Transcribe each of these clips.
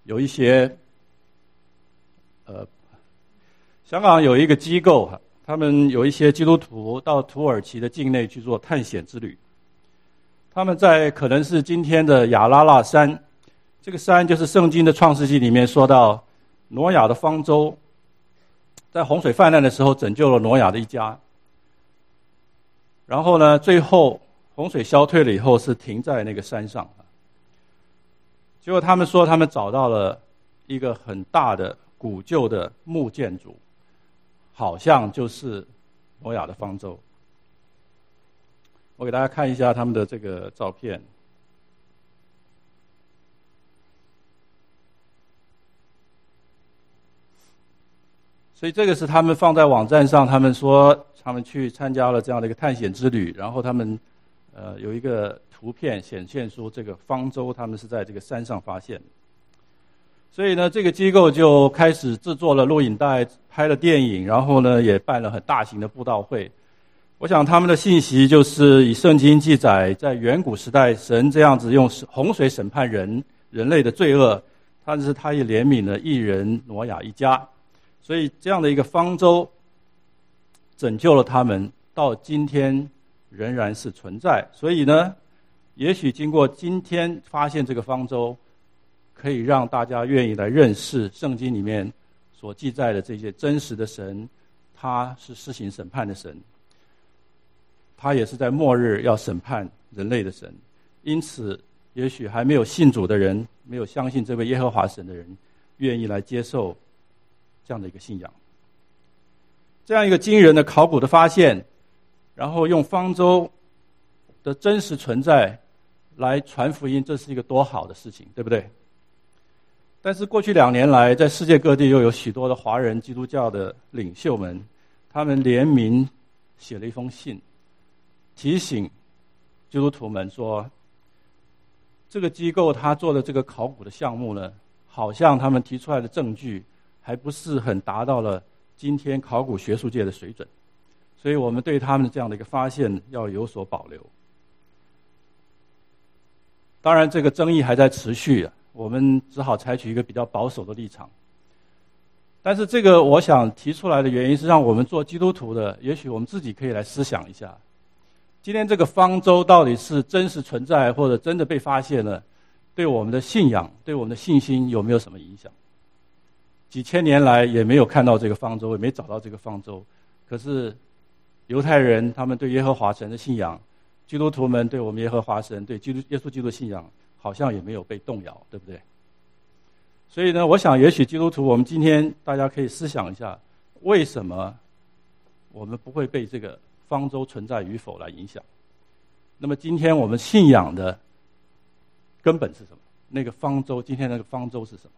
有一些香港有一个机构，他们有一些基督徒到土耳其的境内去做探险之旅。他们在可能是今天的亚拉腊山，这个山就是圣经的创世纪里面说到挪亚的方舟，在洪水泛滥的时候拯救了挪亚的一家。然后呢，最后洪水消退了以后是停在那个山上。结果他们说他们找到了一个很大的古旧的木建筑，好像就是挪亚的方舟。我给大家看一下他们的这个照片。所以这个是他们放在网站上，他们说他们去参加了这样的一个探险之旅，然后他们有一个图片显现出这个方舟他们是在这个山上发现的。所以呢，这个机构就开始制作了录影带，拍了电影，然后呢也办了很大型的布道会。我想他们的信息就是以圣经记载，在远古时代神这样子用洪水审判人类的罪恶，但是他也怜悯了义人挪亚一家，所以这样的一个方舟拯救了他们，到今天仍然是存在。所以呢，也许经过今天发现这个方舟，可以让大家愿意来认识圣经里面所记载的这些真实的神，他是施行审判的神，他也是在末日要审判人类的神。因此也许还没有信主的人，没有相信这位耶和华神的人，愿意来接受这样的一个信仰。这样一个惊人的考古的发现，然后用方舟的真实存在来传福音，这是一个多好的事情，对不对？但是过去2年来，在世界各地又有许多的华人基督教的领袖们，他们联名写了一封信，提醒基督徒们说，这个机构他做的这个考古的项目呢，好像他们提出来的证据还不是很达到了今天考古学术界的水准，所以我们对他们这样的一个发现要有所保留。当然这个争议还在持续，我们只好采取一个比较保守的立场。但是这个我想提出来的原因是让我们做基督徒的，也许我们自己可以来思想一下，今天这个方舟到底是真实存在或者真的被发现了，对我们的信仰，对我们的信心有没有什么影响？几千年来也没有看到这个方舟，也没找到这个方舟，可是犹太人他们对耶和华神的信仰，基督徒们对我们耶和华神，对耶稣基督的信仰好像也没有被动摇，对不对？所以呢，我想也许基督徒我们今天大家可以思想一下，为什么我们不会被这个方舟存在与否来影响？那么今天我们信仰的根本是什么？那个方舟，今天那个方舟是什么？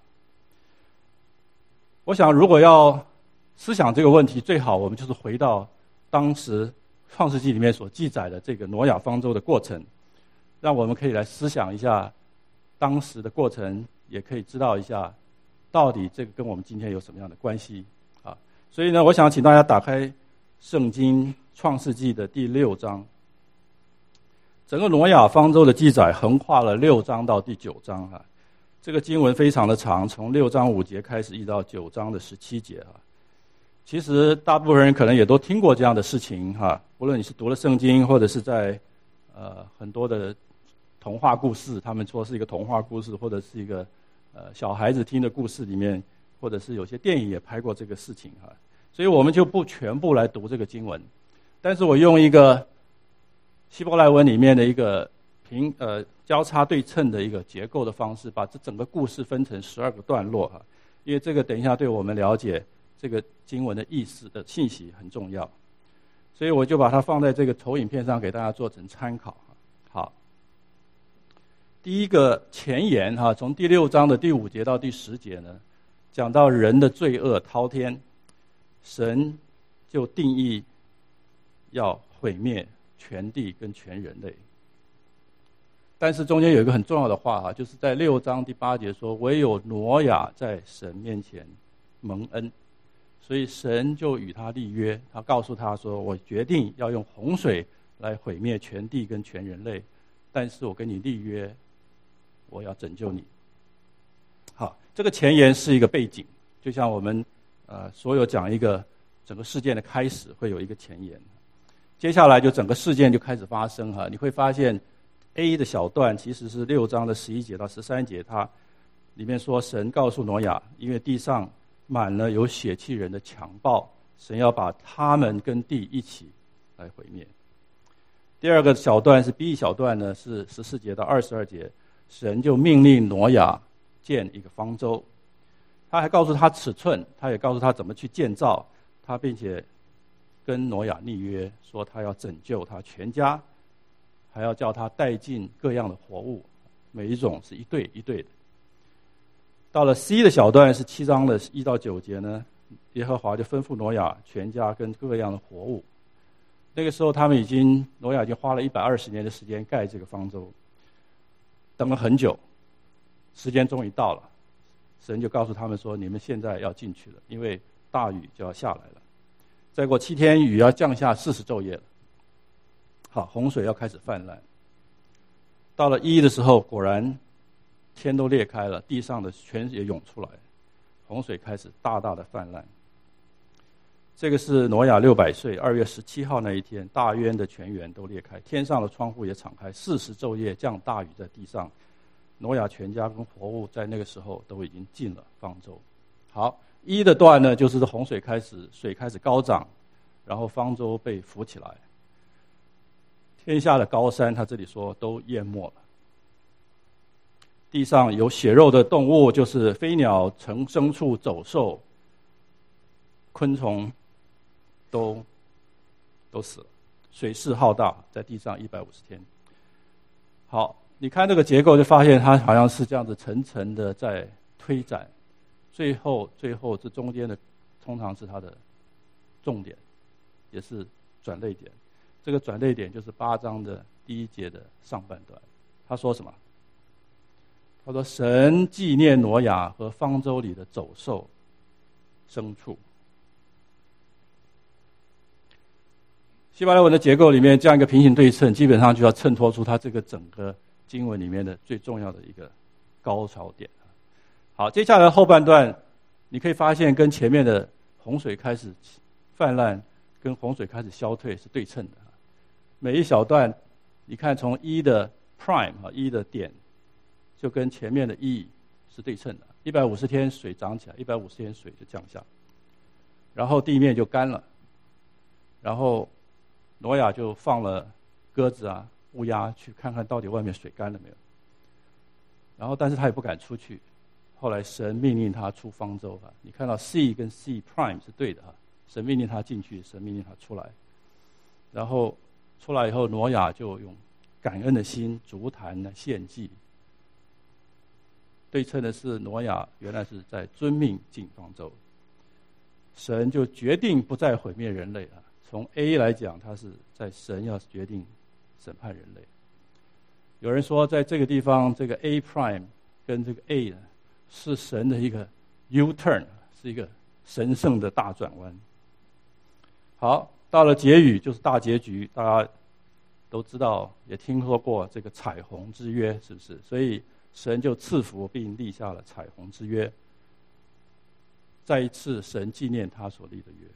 我想如果要思想这个问题，最好我们就是回到当时创世纪里面所记载的这个挪亚方舟的过程，让我们可以来思想一下当时的过程，也可以知道一下到底这个跟我们今天有什么样的关系啊。所以呢，我想请大家打开圣经创世纪的第6章。整个挪亚方舟的记载横跨了6章到第9章啊。这个经文非常的长，从6章5节开始一直到9章的17节啊。其实大部分人可能也都听过这样的事情哈，无论你是读了圣经，或者是在很多的童话故事，他们说是一个童话故事，或者是一个小孩子听的故事里面，或者是有些电影也拍过这个事情哈。所以我们就不全部来读这个经文，但是我用一个希伯来文里面的一个交叉对称的一个结构的方式，把这整个故事分成12个段落哈，因为这个等一下对我们了解这个经文的意思的信息很重要，所以我就把它放在这个投影片上给大家做成参考。好，第一个前言哈，从第6章的第5节到第10节呢，讲到人的罪恶滔天，神就定义要毁灭全地跟全人类。但是中间有一个很重要的话哈，就是在6章第8节说，唯有挪亚在神面前蒙恩，所以神就与他立约，他告诉他说，我决定要用洪水来毁灭全地跟全人类，但是我跟你立约，我要拯救你。好， 这个前言是一个背景，就像我们所有讲一个整个事件的开始会有一个前言，接下来就整个事件就开始发生哈。你会发现 A 的小段其实是6章的11节到13节，它里面说神告诉挪亚，因为地上满了有血气人的强暴，神要把他们跟地一起来毁灭。第二个小段是 B 小段呢，是14节到22节，神就命令挪亚建一个方舟，他还告诉他尺寸，他也告诉他怎么去建造，他并且跟挪亚立约，说他要拯救他全家，还要叫他带进各样的活物，每一种是一对一对的。到了 C 的小段是7章的1到9节呢，耶和华就吩咐挪亚全家跟各样的活物。那个时候挪亚已经花了120年的时间盖这个方舟，等了很久，时间终于到了，神就告诉他们说，你们现在要进去了，因为大雨就要下来了，再过7天雨要降下40昼夜了。好，洪水要开始泛滥。到了1的时候，果然天都裂开了，地上的泉也涌出来，洪水开始大大的泛滥。这个是挪亚600岁2月17号那一天，大渊的泉源都裂开，天上的窗户也敞开，40昼夜降大雨在地上。挪亚全家跟活物在那个时候都已经进了方舟。好，1的段呢，就是洪水开始，水开始高涨，然后方舟被浮起来，天下的高山，他这里说都淹没了。地上有血肉的动物，就是飞鸟、牲畜、走兽、昆虫都死了。水势浩大，在地上150天。好，你看这个结构就发现它好像是这样子层层的在推展，最后这中间的通常是它的重点，也是转捩点。这个转捩点就是8章的第1节的上半段。他说什么？他说神纪念挪亚和方舟里的走兽、牲畜。希伯来文的结构里面，这样一个平行对称，基本上就要衬托出它这个整个经文里面的最重要的一个高潮点。好，接下来后半段，你可以发现跟前面的洪水开始泛滥，跟洪水开始消退是对称的。每一小段，你看从1的 prime 1的点，就跟前面的1是对称的。150天水涨起来，150天水就降下，然后地面就干了，然后挪亚就放了鸽子啊、乌鸦去看看到底外面水干了没有。然后但是他也不敢出去，后来神命令他出方舟啊。你看到 C 跟 C prime 是对的啊，神命令他进去，神命令他出来。然后出来以后，挪亚就用感恩的心筑坛来献祭。对称的是挪亚原来是在遵命进方舟，神就决定不再毁灭人类啊。从 A 来讲，他是在神要决定审判人类。有人说，在这个地方，这个 A prime 跟这个 A 呢，是神的一个 U-turn， 是一个神圣的大转弯。好，到了结语就是大结局，大家都知道，也听说过这个彩虹之约，是不是？所以神就赐福并立下了彩虹之约。再一次，神纪念他所立的约。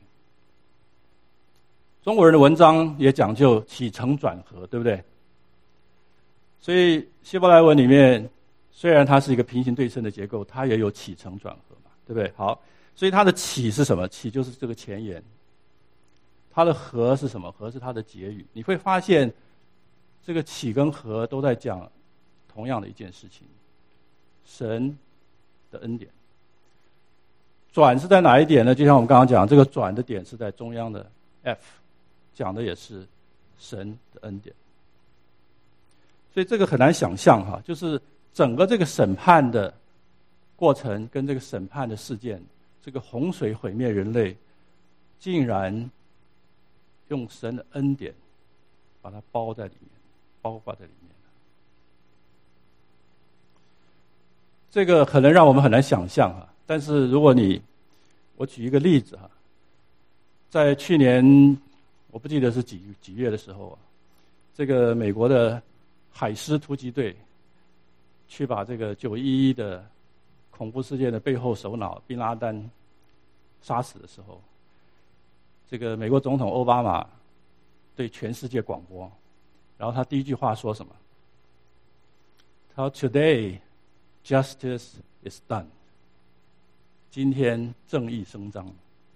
中国人的文章也讲究起承转合，对不对？所以希伯来文里面，虽然它是一个平行对称的结构，它也有起承转合嘛，对不对？好，所以它的起是什么？起就是这个前言。它的合是什么？合是它的结语。你会发现，这个起跟合都在讲同样的一件事情：神的恩典。转是在哪一点呢？就像我们刚刚讲，这个转的点是在中央的 F， 讲的也是神的恩典。所以这个很难想象哈，就是整个这个审判的过程跟这个审判的事件，这个洪水毁灭人类，竟然用神的恩典把它包在里面，包括在里面。这个可能让我们很难想象哈，但是如果我举一个例子哈，在去年我不记得是几月的时候啊，这个美国的海狮突击队去把这个911的恐怖事件的背后首脑宾拉登杀死的时候，这个美国总统奥巴马对全世界广播，然后他第一句话说什么？他说 ：“Today, justice is done。”今天正义伸张。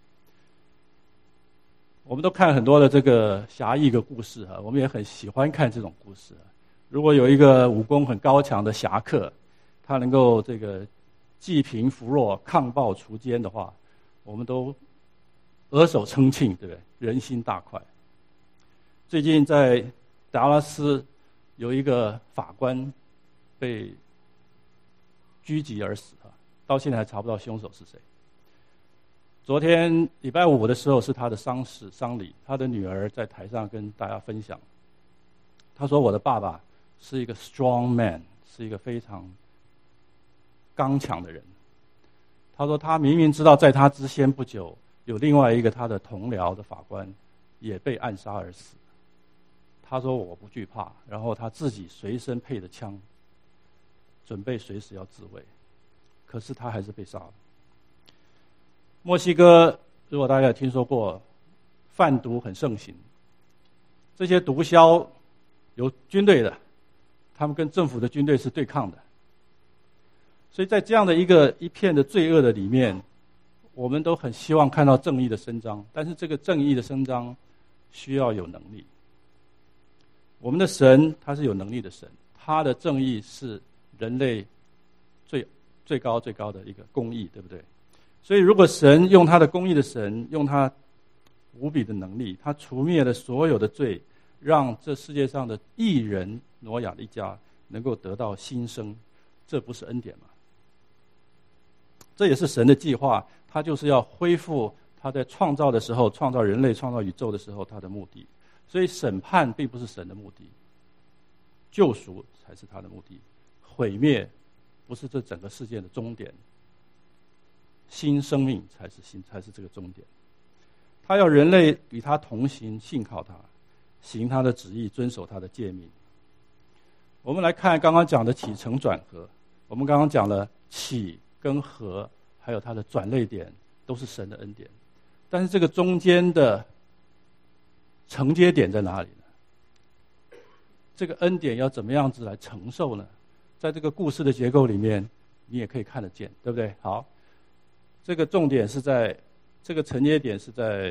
我们都看很多的这个侠义的故事我们也很喜欢看这种故事如果有一个武功很高强的侠客，他能够这个济贫扶弱、抗暴除奸的话，我们都额手称庆，对不对？人心大快。最近在达拉斯有一个法官被狙击而死到现在还查不到凶手是谁。昨天礼拜五的时候是他的丧礼，他的女儿在台上跟大家分享，他说：“我的爸爸是一个 strong man， 是一个非常刚强的人。”他说他明明知道在他之前不久有另外一个他的同僚的法官也被暗杀而死。他说我不惧怕，然后他自己随身配的枪，准备随时要自卫，可是他还是被杀了。墨西哥如果大家有听说过，贩毒很盛行，这些毒枭有军队的，他们跟政府的军队是对抗的。所以在这样的一片的罪恶的里面，我们都很希望看到正义的伸张，但是这个正义的伸张需要有能力。我们的神他是有能力的神，他的正义是人类最高的一个公义，对不对？所以如果神用他的公义的神，用他无比的能力，他除灭了所有的罪，让这世界上的义人挪亚的一家能够得到新生，这不是恩典吗？这也是神的计划，他就是要恢复他在创造的时候，创造人类、创造宇宙的时候他的目的。所以审判并不是神的目的，救赎才是他的目的，毁灭不是这整个世界的终点，新生命才是这个终点。他要人类与他同行，信靠他，行他的旨意，遵守他的诫命。我们来看刚刚讲的起承转合，我们刚刚讲了起跟合，还有它的转捩点都是神的恩典，但是这个中间的承接点在哪里呢？这个恩典要怎么样子来承受呢？在这个故事的结构里面你也可以看得见，对不对？好，这个重点是在这个承接点是在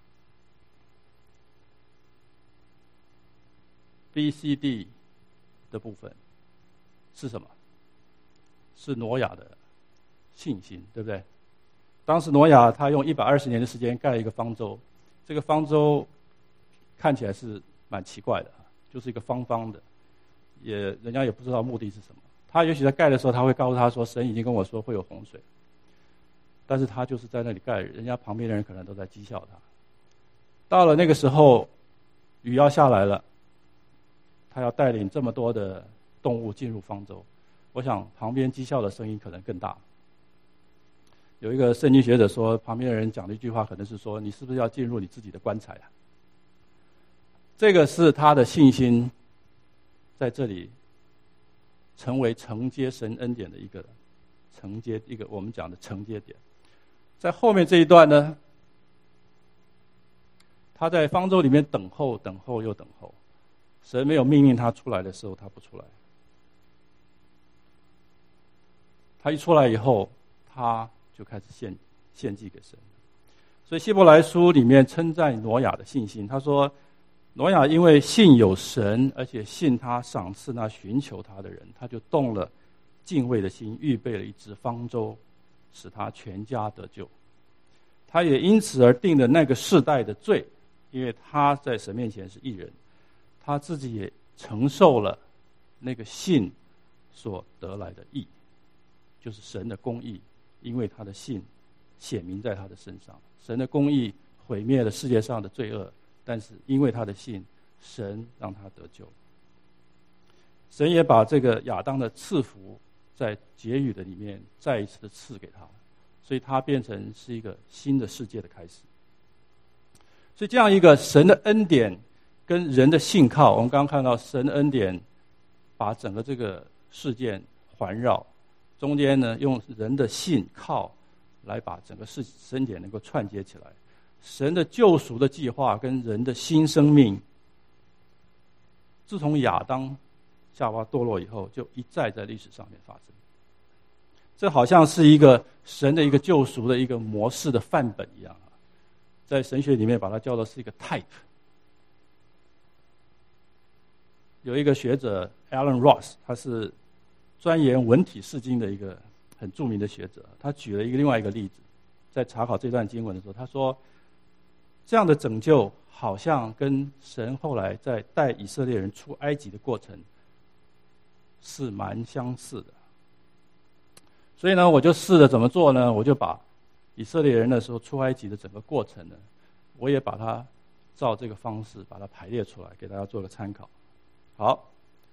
BCD 的部分是什么？是挪亚的信心，对不对？当时挪亚他用120年的时间盖了一个方舟，这个方舟看起来是蛮奇怪的，就是一个方方的，人家也不知道目的是什么。他也许在盖的时候他会告诉他说，神已经跟我说会有洪水，但是他就是在那里盖，人家旁边的人可能都在讥笑他。到了那个时候雨要下来了，他要带领这么多的动物进入方舟，我想旁边讥笑的声音可能更大。有一个圣经学者说，旁边的人讲了一句话，可能是说，你是不是要进入你自己的棺材啊？这个是他的信心在这里成为承接神恩典的一个我们讲的承接点。在后面这一段呢，他在方舟里面等候又等候，神没有命令他出来的时候他不出来，他一出来以后他就开始献祭给神。所以希伯来书里面称赞挪亚的信心，他说挪亚因为信有神，而且信他赏赐那寻求他的人，他就动了敬畏的心，预备了一只方舟，使他全家得救。他也因此而定了那个世代的罪，因为他在神面前是义人，他自己也承受了那个信所得来的义，就是神的公义，因为他的信显明在他的身上。神的公义毁灭了世界上的罪恶，但是因为他的信，神让他得救。神也把这个亚当的赐福在结语的里面再一次的赐给他，所以他变成是一个新的世界的开始。所以这样一个神的恩典跟人的信靠，我们刚刚看到神的恩典把整个这个事件环绕， 中间呢用人的信靠来把整个恩典能够串接起来。神的救赎的计划跟人的新生命，自从亚当夏娃堕落以后，就一再在历史上面发生。这好像是一个神的一个救赎的一个模式的范本一样，在神学里面把它叫做是一个 type。 有一个学者 Alan Ross， 他是钻研文体释经的一个很著名的学者，他举了另外一个例子，在查考这段经文的时候，他说这样的拯救好像跟神后来在带以色列人出埃及的过程是蛮相似的。所以呢，我就试着怎么做呢？我就把以色列人那时候出埃及的整个过程呢，我也把它照这个方式把它排列出来，给大家做个参考。好，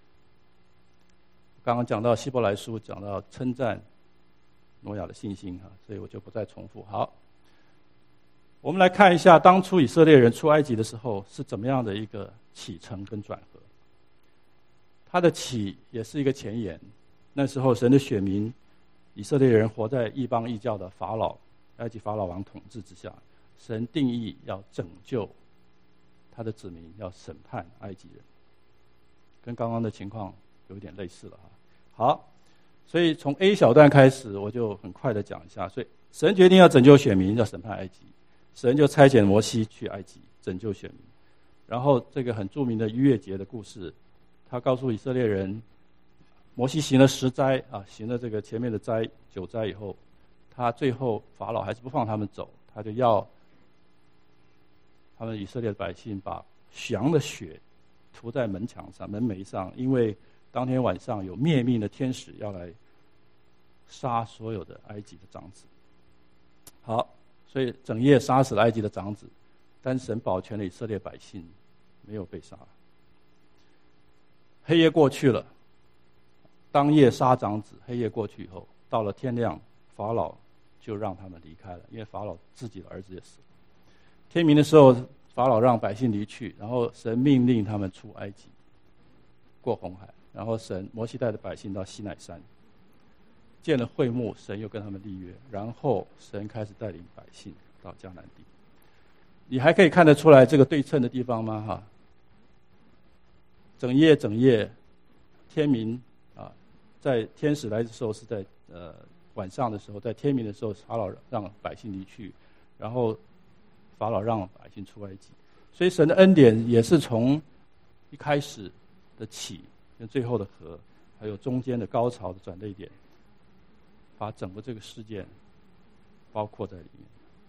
刚刚讲到希伯来书，讲到称赞挪亚的信心，所以我就不再重复。好，我们来看一下当初以色列人出埃及的时候是怎么样的一个起承跟转合。它的起也是一个前言，那时候神的选民以色列人活在异邦异教的埃及法老王统治之下，神定义要拯救他的子民，要审判埃及人，跟刚刚的情况有一点类似了。好，所以从 A 小段开始，我就很快的讲一下。所以神决定要拯救选民，要审判埃及，神就差遣摩西去埃及拯救选民。然后这个很著名的逾越节的故事，他告诉以色列人，摩西行了10灾行了这个前面的9灾以后，他最后法老还是不放他们走，他就要他们以色列的百姓把羊的血涂在门墙上、门楣上，因为当天晚上有灭命的天使要来杀所有的埃及的长子。好，所以整夜杀死了埃及的长子，但神保全了以色列百姓没有被杀。黑夜过去了，当夜杀长子，黑夜过去以后，到了天亮，法老就让他们离开了，因为法老自己的儿子也死了。天明的时候，法老让百姓离去，然后神命令他们出埃及，过红海，然后摩西带着百姓到西乃山建了会幕，神又跟他们立约，然后神开始带领百姓到迦南地。你还可以看得出来这个对称的地方吗？整夜天明在天使来的时候是在晚上的时候，在天明的时候法老让百姓离去，然后法老让百姓出埃及。所以神的恩典也是从一开始的起跟最后的合，还有中间的高潮的转捩点，把整个这个事件包括在里面。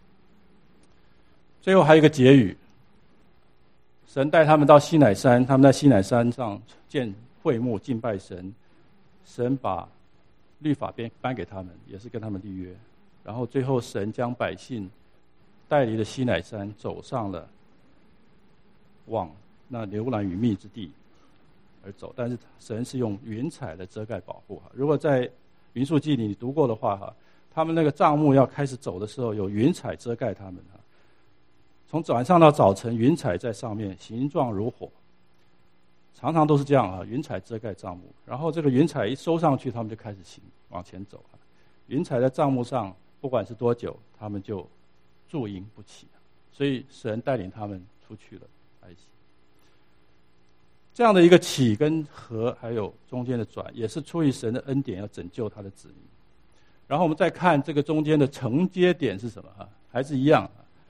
最后还有一个结语，神带他们到西乃山，他们在西乃山上建会幕敬拜神，神把律法颁给他们，也是跟他们立约，然后最后神将百姓带离了西乃山，走上了往那流奶与蜜之地而走，但是神是用云彩来遮盖保护。如果在民数记里你读过的话，他们那个帐幕要开始走的时候，有云彩遮盖他们，从晚上到早晨，云彩在上面，形状如火，常常都是这样云彩遮盖帐幕，然后这个云彩一收上去，他们就开始往前走。云彩在帐幕上不管是多久，他们就驻营不起，所以神带领他们出去了埃及。这样的一个起跟合，还有中间的转，也是出于神的恩典，要拯救他的子民。然后我们再看这个中间的承接点是什么还是一样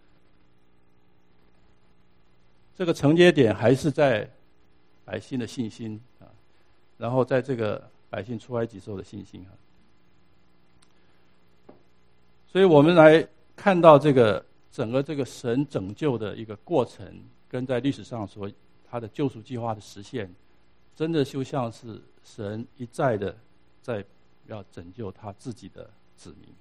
这个承接点还是在百姓的信心然后在这个百姓出埃及时候的信心所以我们来看到这个整个这个神拯救的一个过程，跟在历史上说他的救赎计划的实现，真的就像是神一再的在要拯救他自己的子民。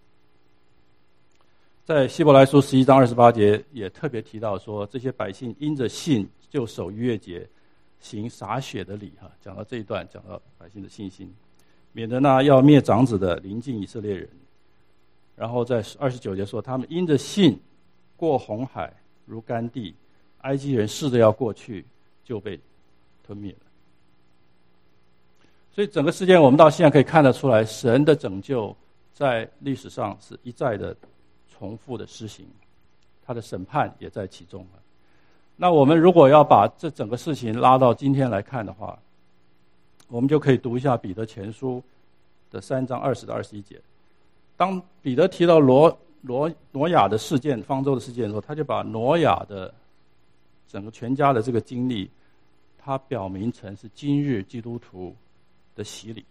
在希伯来书11章28节也特别提到说，这些百姓因着信就守逾越节，行洒血的礼讲到这一段，讲到百姓的信心，免得要灭长子的临近以色列人。然后在29节说，他们因着信过红海如干地，埃及人试着要过去就被吞灭了。 所以整个事件我们到现在可以看得出来，神的拯救在历史上是一再的重复的施行，他的审判也在其中。那我们如果要把这整个事情拉到今天来看的话，我们就可以读一下彼得前书的3章20到21节。当彼得提到挪亚的事件、方舟的事件的时候，他就把挪亚的整个全家的这个经历，他表明成是今日基督徒的洗礼。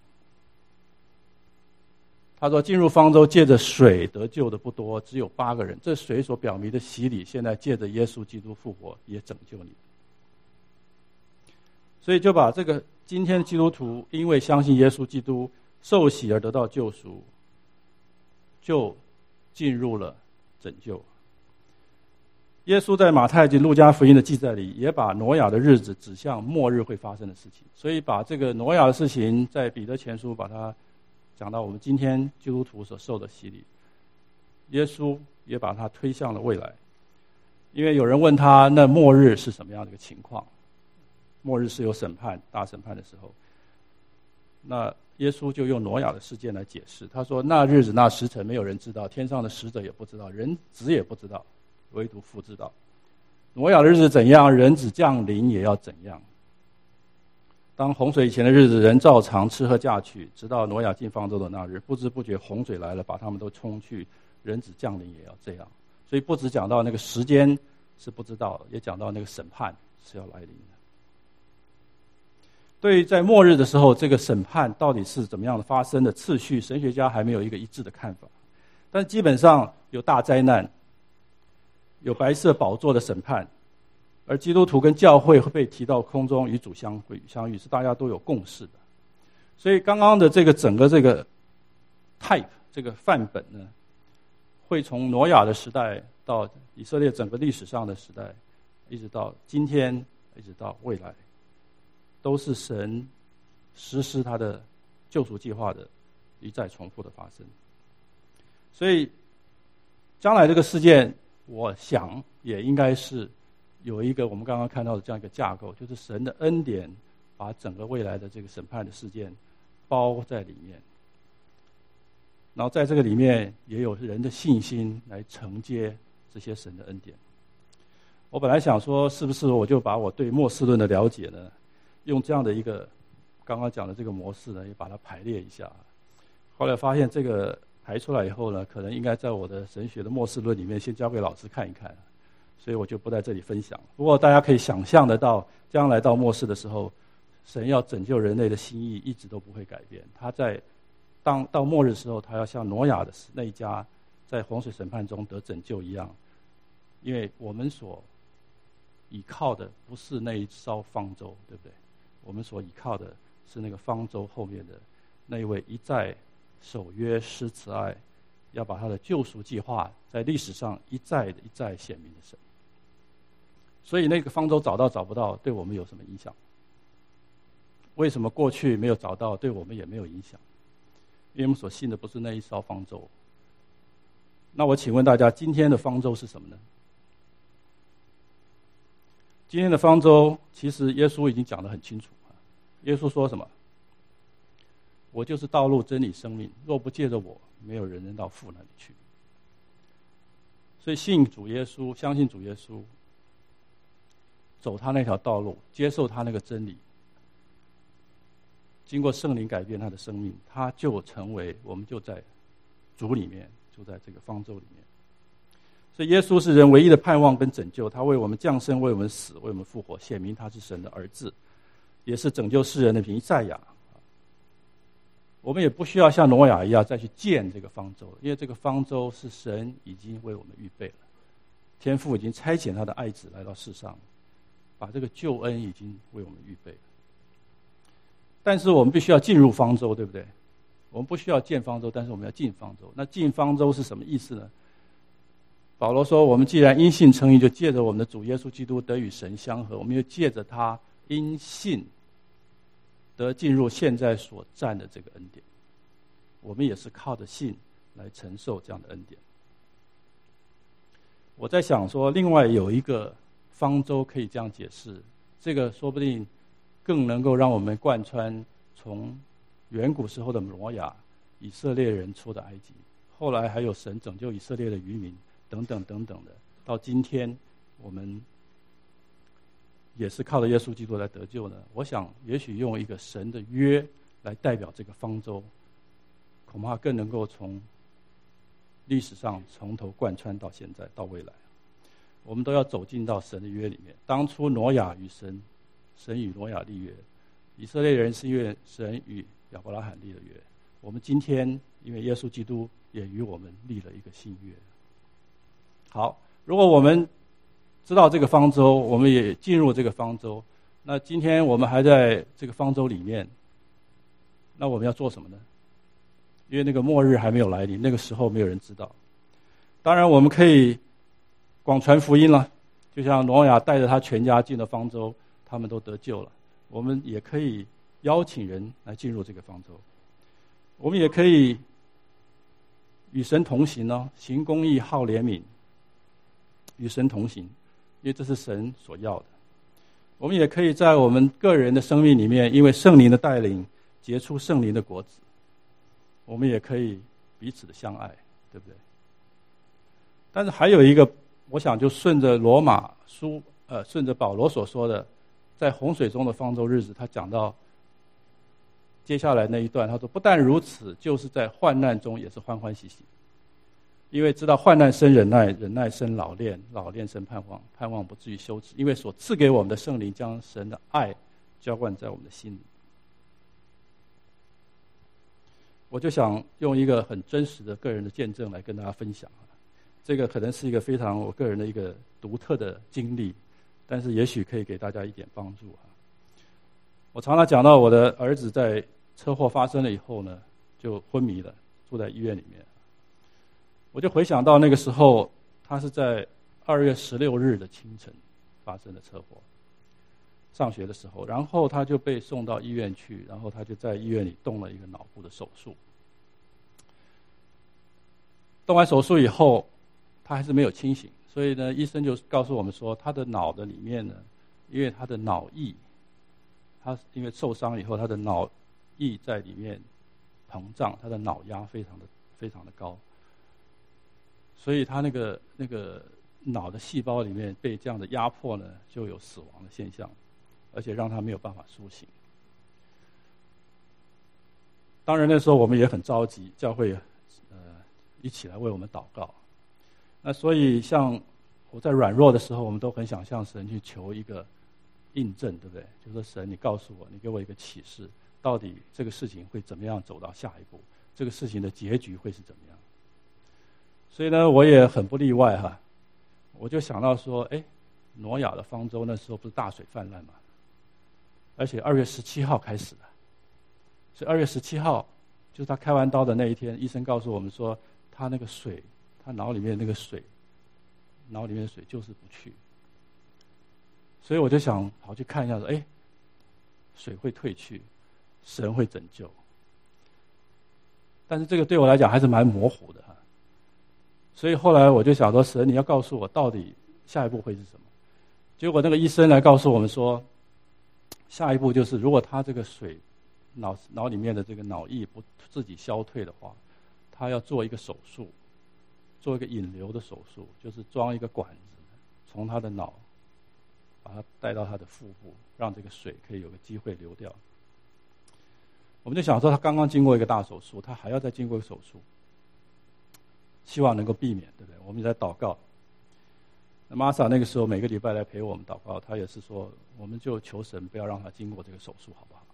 他说进入方舟借着水得救的不多，只有8个人。这水所表明的洗礼，现在借着耶稣基督复活也拯救你。所以就把这个今天基督徒因为相信耶稣基督受洗而得到救赎，就进入了拯救。耶稣在马太及路加福音的记载里，也把挪亚的日子指向末日会发生的事情，所以把这个挪亚的事情在彼得前书把它讲到我们今天基督徒所受的洗礼，耶稣也把它推向了未来。因为有人问他，那末日是什么样的一个情况？末日是有审判、大审判的时候，那耶稣就用挪亚的事件来解释。他说，那日子那时辰没有人知道，天上的使者也不知道，人子也不知道，唯独父知道。挪亚的日子怎样，人子降临也要怎样。当洪水以前的日子，人照常吃喝嫁娶，直到挪亚进方舟的那日，不知不觉洪水来了，把他们都冲去，人子降临也要这样。所以不只讲到那个时间是不知道，也讲到那个审判是要来临的。对于在末日的时候，这个审判到底是怎么样的发生的次序，神学家还没有一个一致的看法。但基本上有大灾难，有白色宝座的审判，而基督徒跟教会会被提到空中与主相遇，是大家都有共识的。所以刚刚的这个整个这个 type 这个范本呢，会从挪亚的时代到以色列整个历史上的时代，一直到今天，一直到未来，都是神实施他的救赎计划的一再重复的发生。所以将来这个事件，我想也应该是有一个我们刚刚看到的这样一个架构，就是神的恩典把整个未来的这个审判的事件包在里面，然后在这个里面也有人的信心来承接这些神的恩典。我本来想说，是不是我就把我对末世论的了解呢，用这样的一个刚刚讲的这个模式呢，也把它排列一下。后来发现这个排出来以后呢，可能应该在我的神学的末世论里面先交给老师看一看，所以我就不在这里分享。不过大家可以想象得到，将来到末世的时候，神要拯救人类的心意一直都不会改变。他在到末日的时候，他要像挪亚的那一家在洪水审判中得拯救一样，因为我们所倚靠的不是那一艘方舟，对不对？我们所倚靠的是那个方舟后面的那一位一再守约施慈爱，要把他的救赎计划在历史上一再显明的神。所以那个方舟找到找不到，对我们有什么影响？为什么过去没有找到，对我们也没有影响？因为我们所信的不是那一艘方舟。那我请问大家，今天的方舟是什么呢？今天的方舟，其实耶稣已经讲得很清楚。耶稣说什么？我就是道路、真理、生命，若不借着我，没有人能到父那里去。所以信主耶稣，相信主耶稣，走他那条道路，接受他那个真理，经过圣灵改变他的生命，他就成为，我们就在主里面，就在这个方舟里面。所以耶稣是人唯一的盼望跟拯救，他为我们降生，为我们死，为我们复活，显明他是神的儿子，也是拯救世人的弥赛亚。我们也不需要像挪亚一样再去建这个方舟，因为这个方舟是神已经为我们预备了，天父已经差遣他的爱子来到世上，把这个救恩已经为我们预备了。但是我们必须要进入方舟，对不对？我们不需要建方舟，但是我们要进方舟。那进方舟是什么意思呢？保罗说，我们既然因信称义，就借着我们的主耶稣基督得与神相合，我们又借着他因信得进入现在所占的这个恩典。我们也是靠着信来承受这样的恩典。我在想说，另外有一个方舟可以这样解释，这个说不定更能够让我们贯穿从远古时候的挪亚，以色列人出的埃及，后来还有神拯救以色列的渔民等等等等的，到今天我们也是靠着耶稣基督来得救呢。我想也许用一个神的约来代表这个方舟，恐怕更能够从历史上从头贯穿到现在到未来。我们都要走进到神的约里面。当初挪亚与神与挪亚立约，以色列人是因为神与亚伯拉罕立了约。我们今天因为耶稣基督也与我们立了一个新约。好，如果我们知道这个方舟，我们也进入这个方舟，那今天我们还在这个方舟里面，那我们要做什么呢？因为那个末日还没有来临，那个时候没有人知道。当然我们可以广传福音了，就像挪亚带着他全家进了方舟，他们都得救了。我们也可以邀请人来进入这个方舟，我们也可以与神同行哦，行公义，好怜悯，与神同行，因为这是神所要的。我们也可以在我们个人的生命里面，因为圣灵的带领，结出圣灵的果子。我们也可以彼此的相爱，对不对？但是还有一个，我想就顺着罗马书，顺着保罗所说的，在洪水中的方舟日子，他讲到接下来那一段，他说不但如此，就是在患难中也是欢欢喜喜，因为知道患难生忍耐，忍耐生老练，老练生盼望，盼望不至于羞耻，因为所赐给我们的圣灵将神的爱浇灌在我们的心里。我就想用一个很真实的个人的见证来跟大家分享，这个可能是一个非常我个人的一个独特的经历，但是也许可以给大家一点帮助。我常常讲到我的儿子在车祸发生了以后呢，就昏迷了，住在医院里面。我就回想到那个时候，他是在2月16日的清晨发生的车祸，上学的时候，然后他就被送到医院去，然后他就在医院里动了一个脑部的手术。动完手术以后，他还是没有清醒，所以呢，医生就告诉我们说，他的脑的里面呢，因为他的脑液，他因为受伤以后，他的脑液在里面膨胀，他的脑压非常的高，所以他那个脑的细胞里面被这样的压迫呢，就有死亡的现象，而且让他没有办法苏醒。当然那时候我们也很着急，教会一起来为我们祷告。那所以像我在软弱的时候，我们都很想向神去求一个印证，对不对？就说神，你告诉我，你给我一个启示，到底这个事情会怎么样走到下一步，这个事情的结局会是怎么样。所以呢，我也很不例外哈，我就想到说，挪亚的方舟那时候不是大水泛滥嘛，而且2月17号开始的，所以2月17号就是他开完刀的那一天，医生告诉我们说，他那个水，他脑里面那个水，脑里面的水就是不去。所以我就想跑去看一下说，水会退去，神会拯救。但是这个对我来讲还是蛮模糊的哈。所以后来我就想说，神，你要告诉我到底下一步会是什么？结果那个医生来告诉我们说，下一步就是如果他这个水脑里面的这个脑液不自己消退的话，他要做一个手术，做一个引流的手术，就是装一个管子，从他的脑把它带到他的腹部，让这个水可以有个机会流掉。我们就想说，他刚刚经过一个大手术，他还要再经过一个手术，希望能够避免，对不对？我们也在祷告。那玛莎那个时候每个礼拜来陪我们祷告，他也是说，我们就求神不要让他经过这个手术，好不好？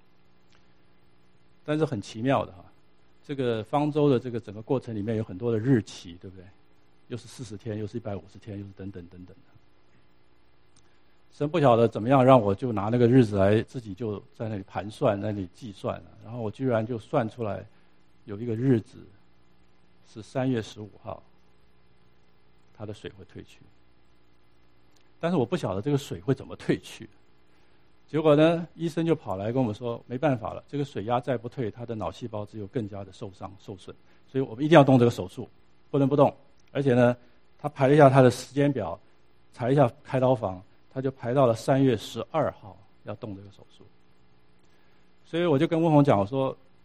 但是很奇妙的哈，这个方舟的这个整个过程里面有很多的日期，对不对？又是40天，又是150天，又是等等等等的。神不晓得怎么样让我就拿那个日子来自己就在那里盘算，那里计算了，然后我居然就算出来有一个日子是3月15号，它的水会退去。但是我不晓得这个水会怎么退去。结果呢，医生就跑来跟我们说，没办法了，这个水压再不退，他的脑细胞只有更加的受伤受损，所以我们一定要动这个手术，不能不动。而且呢，他排了一下他的时间表，查一下开刀房，他就排到了3月12号要动这个手术。所以我就跟温宏讲，我说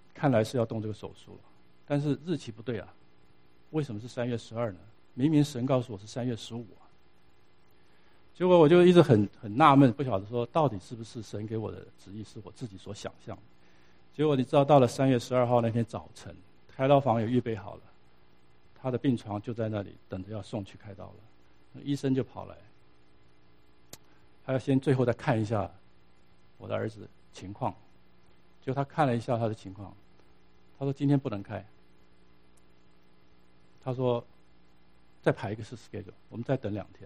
看来是要动这个手术了，但是日期不对啊，为什么是3月12呢？明明神告诉我是3月15啊。结果我就一直很纳闷，不晓得说到底是不是神给我的旨意是我自己所想象的。结果你知道，到了3月12号那天早晨，开刀房也预备好了，他的病床就在那里等着要送去开刀了。医生就跑来，他要先最后再看一下我的儿子情况。就他看了一下他的情况，他说今天不能开，他说再排一个schedule，我们再等2天。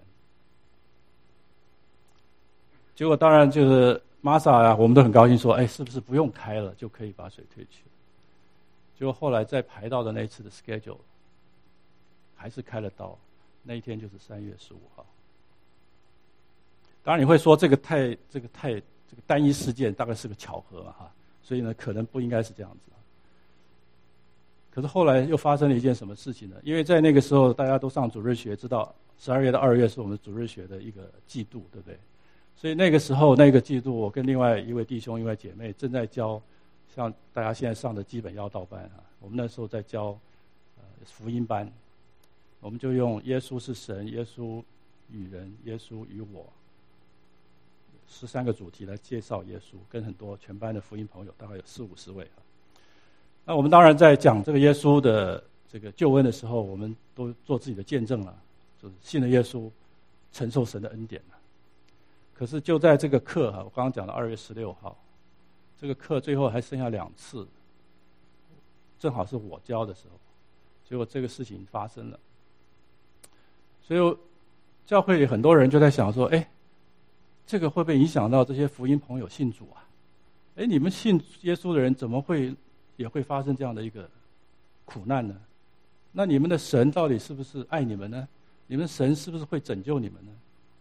结果当然就是玛莎啊，我们都很高兴说，哎，是不是不用开了就可以把水退去了？结果后来再排到的那一次的 schedule， 还是开了刀，那一天就是3月15号。当然你会说这个单一事件大概是个巧合哈，所以呢可能不应该是这样子。可是后来又发生了一件什么事情呢？因为在那个时候大家都上主日学，知道12月到2月是我们主日学的一个季度，对不对？所以那个时候那个季度，我跟另外一位弟兄一位姐妹正在教像大家现在上的基本要道班啊，我们那时候在教福音班，我们就用耶稣是神、耶稣与人、耶稣与我13个主题来介绍耶稣，跟很多全班的福音朋友大概有40-50位啊。那我们当然在讲这个耶稣的这个救恩的时候，我们都做自己的见证了，就是信了耶稣，承受神的恩典了。可是就在这个课我刚刚讲的2月16号，这个课最后还剩下2次，正好是我教的时候，结果这个事情发生了。所以教会里很多人就在想说，哎，这个会不会影响到这些福音朋友信主啊？哎，你们信耶稣的人怎么会也会发生这样的一个苦难呢？那你们的神到底是不是爱你们呢？你们神是不是会拯救你们呢？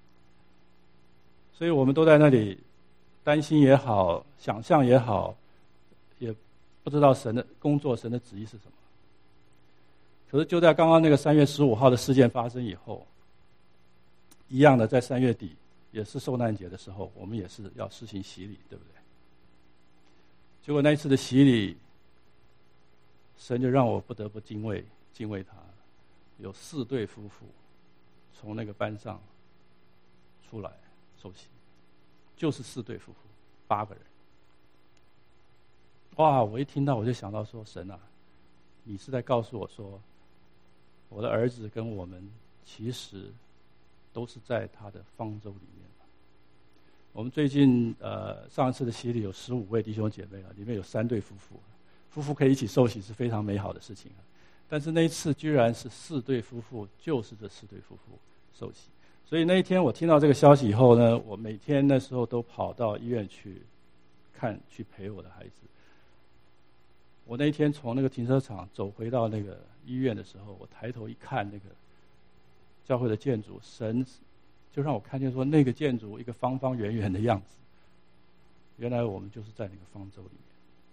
所以我们都在那里担心也好，想象也好，也不知道神的工作、神的旨意是什么。可是就在刚刚那个3月15号的事件发生以后，一样的在3月底，也是受难节的时候，我们也是要施行洗礼，对不对？结果那一次的洗礼，神就让我不得不敬畏他。有4对夫妇从那个班上出来受洗，就是4对夫妇，8个人。哇！我一听到我就想到说，神啊，你是在告诉我说，我的儿子跟我们其实都是在他的方舟里面。我们最近上一次的洗礼有15位弟兄姐妹里面有3对夫妇，夫妇可以一起受洗是非常美好的事情但是那一次居然是4对夫妇，就是这4对夫妇受洗。所以那一天我听到这个消息以后呢，我每天那时候都跑到医院去陪我的孩子。我那一天从那个停车场走回到那个医院的时候，我抬头一看那个教会的建筑，神就让我看见说，那个建筑一个方方圆圆的样子，原来我们就是在那个方舟里面。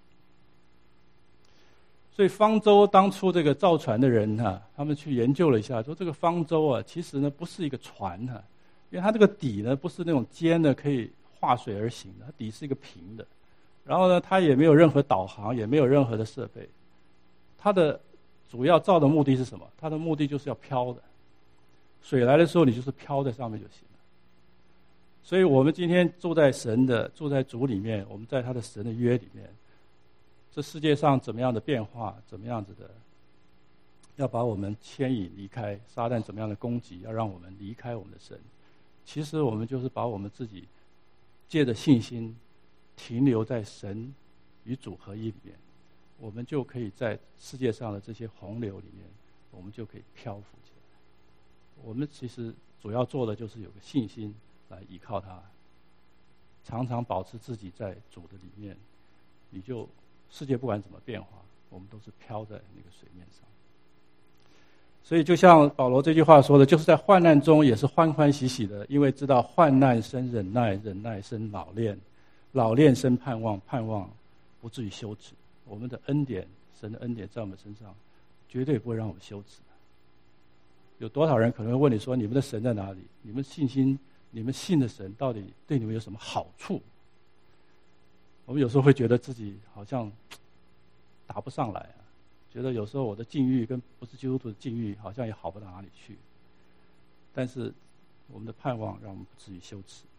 所以方舟当初这个造船的人他们去研究了一下，说这个方舟其实呢不是一个船因为它这个底呢不是那种尖的可以划水而行的，它底是一个平的。然后呢，它也没有任何导航，也没有任何的设备。它的主要造的目的是什么？它的目的就是要漂的。水来的时候，你就是漂在上面就行了。所以我们今天住在主里面，我们在他的神的约里面，这世界上怎么样的变化，怎么样子的要把我们牵引离开撒旦，怎么样的攻击要让我们离开我们的神，其实我们就是把我们自己借着信心停留在神与主合一里面，我们就可以在世界上的这些洪流里面，我们就可以漂浮起来。我们其实主要做的就是有个信心来依靠他，常常保持自己在主的里面，你就世界不管怎么变化，我们都是漂在那个水面上。所以就像保罗这句话说的，就是在患难中也是欢欢喜喜的，因为知道患难生忍耐，忍耐生老练，老练生盼望，盼望不至于羞耻。我们的恩典，神的恩典在我们身上绝对不会让我们羞耻。有多少人可能会问你说，你们的神在哪里？你们信的神到底对你们有什么好处？我们有时候会觉得自己好像答不上来啊，觉得有时候我的境遇跟不是基督徒的境遇好像也好不到哪里去。但是我们的盼望让我们不至于羞耻。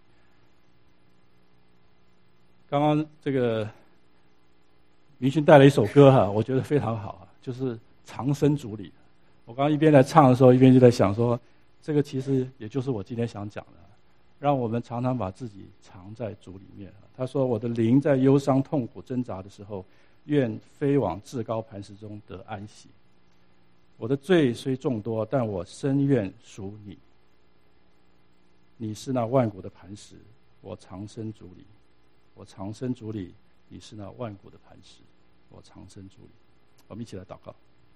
刚刚这个明勋带了一首歌哈，我觉得非常好啊，就是藏身主里。我刚刚一边在唱的时候，一边就在想说，这个其实也就是我今天想讲的，让我们常常把自己藏在主里面。他说：“我的灵在忧伤痛苦挣扎的时候，愿飞往至高磐石中得安息。我的罪虽众多，但我深愿属你。你是那万古的磐石，我藏身主里。我藏身主里，你是那万古的磐石，我藏身主里。”我们一起来祷告。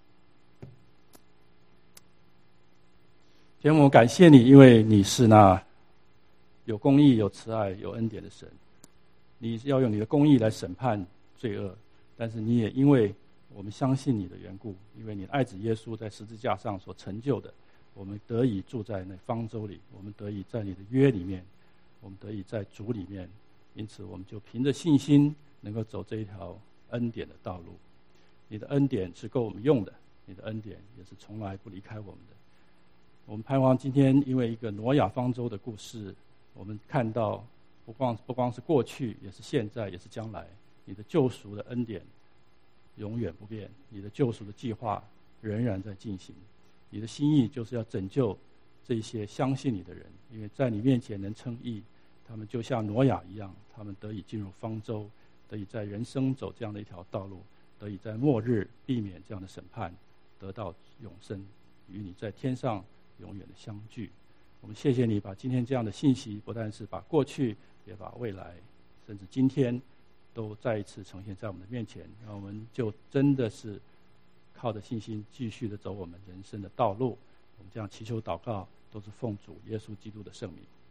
天父，感谢你，因为你是那有公义、有慈爱、有恩典的神。你要用你的公义来审判罪恶，但是你也因为我们相信你的缘故，因为你的爱子耶稣在十字架上所成就的，我们得以住在那方舟里，我们得以在你的约里面，我们得以在主里面，因此我们就凭着信心能够走这一条恩典的道路。你的恩典是够我们用的，你的恩典也是从来不离开我们的。我们盼望今天因为一个挪亚方舟的故事，我们看到不光是过去，也是现在，也是将来，你的救赎的恩典永远不变，你的救赎的计划仍然在进行。你的心意就是要拯救这些相信你的人，因为在你面前能称义，他们就像挪亚一样，他们得以进入方舟，得以在人生走这样的一条道路，得以在末日避免这样的审判，得到永生，与你在天上永远的相聚。我们谢谢你把今天这样的信息，不但是把过去，也把未来，甚至今天都再一次呈现在我们的面前，让我们就真的是靠着信心继续的走我们人生的道路。我们这样祈求祷告，都是奉主耶稣基督的圣名，